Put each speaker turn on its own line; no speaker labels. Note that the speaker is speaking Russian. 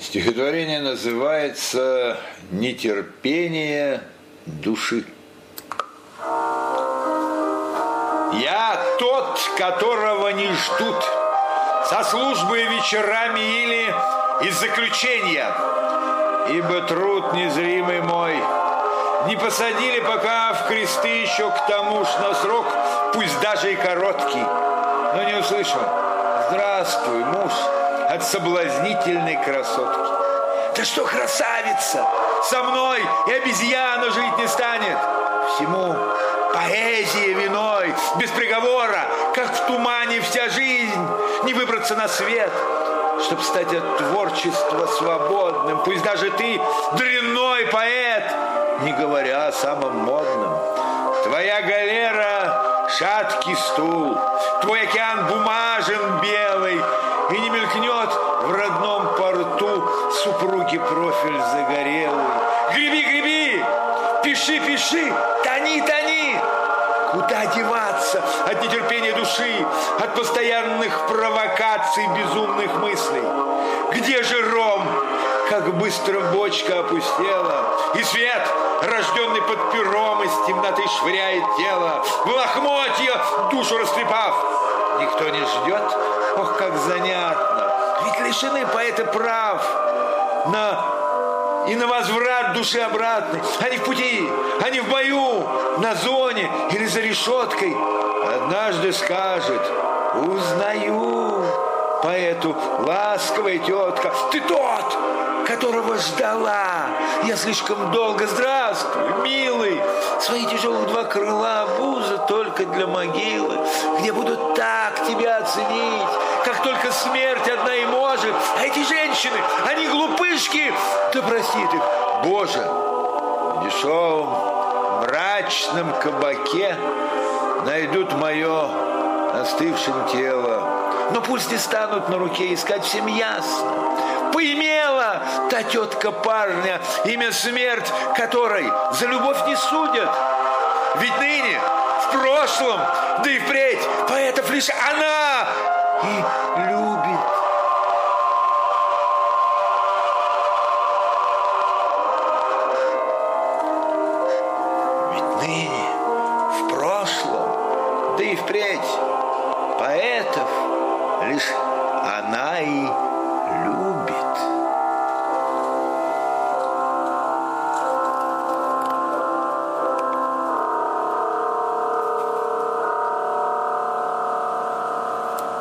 Стихотворение называется «Нетерпение души». Я тот, которого не ждут со службы вечерами или из заключения, ибо труд незримый мой не посадили пока в кресты еще к тому ж на срок, пусть даже и короткий, но не услышал: «Здравствуй, муж», от соблазнительной красотки. Да что красавица, со мной и обезьяна жить не станет. Всему поэзия виной, без приговора, как в тумане вся жизнь, не выбраться на свет, чтоб стать от творчества свободным. Пусть даже ты дрянной поэт, не говоря о самом модном. Твоя галера — шаткий стул, твой океан бумажен белый, и не мелькнет в родном порту супруги профиль загорелый. Греби, греби, пиши, пиши, тони, тони. Куда деваться от нетерпения души, от постоянных провокаций безумных мыслей? Где же ром, как быстро бочка опустела, и свет, рожденный под пером, из темноты швыряет тело, в лохмотья душу растрепав? Никто не ждет? Ох, как занятно! Ведь лишены поэты прав на возврат души обратной. Они в пути, они в бою, на зоне или за решеткой. Однажды скажет: узнаю поэту ласковая тетка. Ты тот, которого ждала я слишком долго. Здравствуй, милый. Свои тяжелых два крыла обуза только для могилы, где будут так тебя оценить, как только смерть одна и может. А эти женщины, они глупышки, да простит их Боже. В дешевом мрачном кабаке найдут мое остывшим тело, но пусть не станут на руке искать, всем ясно. Поимела та тетка парня, имя смерть которой за любовь не судят. Ведь ныне, в прошлом, да и впредь поэтов лишь она и любит. Ведь ныне, в прошлом, да и впредь поэтов лишь